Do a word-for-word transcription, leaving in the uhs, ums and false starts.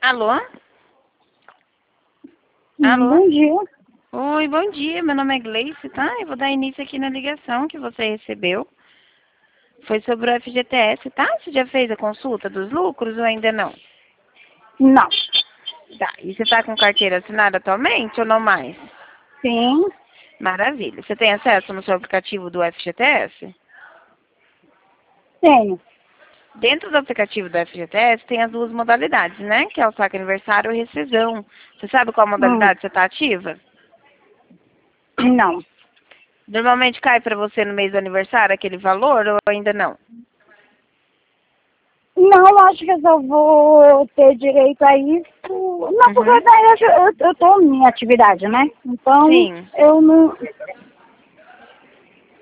Alô? Hum, Alô? Bom dia. Oi, bom dia. Meu nome é Gleice, tá? Eu vou dar início aqui na ligação que você recebeu. Foi sobre o F G T S, tá? Você já fez a consulta dos lucros ou ainda não? Não. Tá. E você tá com carteira assinada atualmente ou não mais? Sim, Maravilha. Você tem acesso no seu aplicativo do F G T S? tenho. Dentro do aplicativo do F G T S tem as duas modalidades, né? Que é o saque aniversário e rescisão. Você sabe qual Hum, modalidade você está ativa? não. Normalmente cai para você no mês do aniversário aquele valor ou ainda não? Não, acho que eu só vou ter direito a isso. Não, porque Uhum. daí eu, eu, eu tô em atividade, né? Então, Sim. eu não.